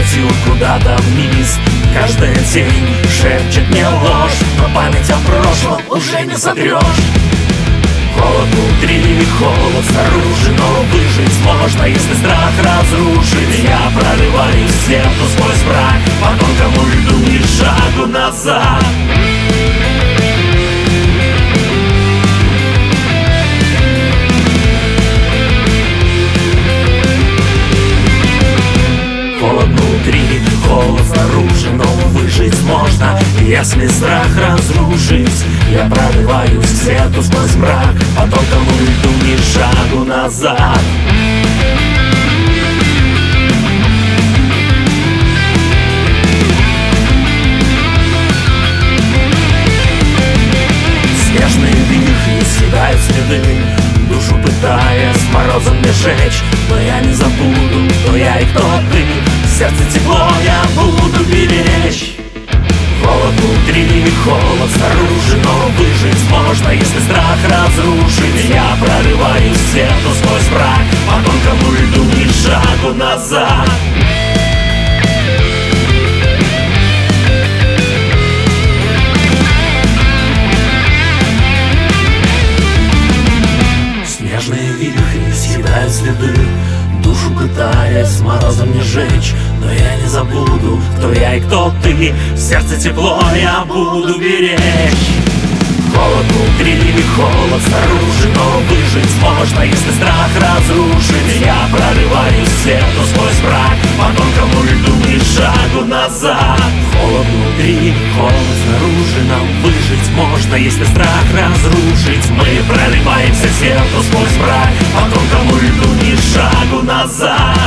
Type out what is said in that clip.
летит куда-то вниз. Каждая тень шепчет мне ложь, но память о прошлом уже не сотрешь. Холод внутри, холод снаружи, но выжить можно, если страх разрушить. Я прорываюсь в стену сквозь мрак, по тонкому льду ни шагу назад. Холод внутри, холод снаружи, но выжить можно, если страх разрушить. Я прорываюсь к свету сквозь мрак, по тонкому льду ни шагу назад. Снежные вихри съедают следы, душу пытаясь морозом не жечь. Но я не забуду, кто я и кто ты. Сердце тепло я буду беречь. Холод внутри, холод снаружи, но выжить можно, если страх разрушить. Я прорываюсь в стену сквозь мрак, по тонкому льду ни шагу назад. Снежные вихри съедают следы, душу пытаясь морозом не жечь. Но я не забуду, кто я и кто ты. Сердце тепло я буду беречь. Холод внутри, холод снаружи, но выжить можно, если страх разрушить. Я прорываюсь в стену сквозь мрак, по тонкому льду ни шагу назад. Холод внутри, холод снаружи, нам выжить можно, если страх разрушить. Мы прорываемся в стену сквозь мрак, по тонкому льду ни шагу назад.